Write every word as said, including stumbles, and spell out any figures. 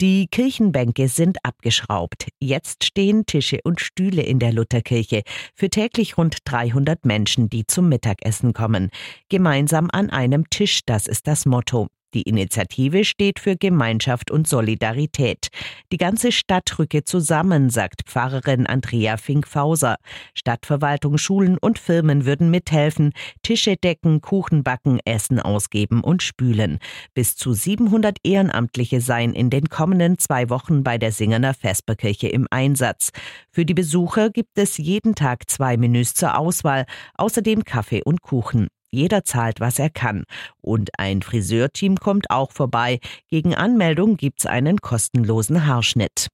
Die Kirchenbänke sind abgeschraubt. Jetzt stehen Tische und Stühle in der Lutherkirche für täglich rund dreihundert Menschen, die zum Mittagessen kommen. Gemeinsam an einem Tisch, das ist das Motto. Die Initiative steht für Gemeinschaft und Solidarität. Die ganze Stadt rücke zusammen, sagt Pfarrerin Andrea Fink-Fauser. Stadtverwaltung, Schulen und Firmen würden mithelfen, Tische decken, Kuchen backen, Essen ausgeben und spülen. Bis zu siebenhundert Ehrenamtliche seien in den kommenden zwei Wochen bei der Singerner Vesperkirche im Einsatz. Für die Besucher gibt es jeden Tag zwei Menüs zur Auswahl, außerdem Kaffee und Kuchen. Jeder zahlt, was er kann. Und ein Friseurteam kommt auch vorbei. Gegen Anmeldung gibt's einen kostenlosen Haarschnitt.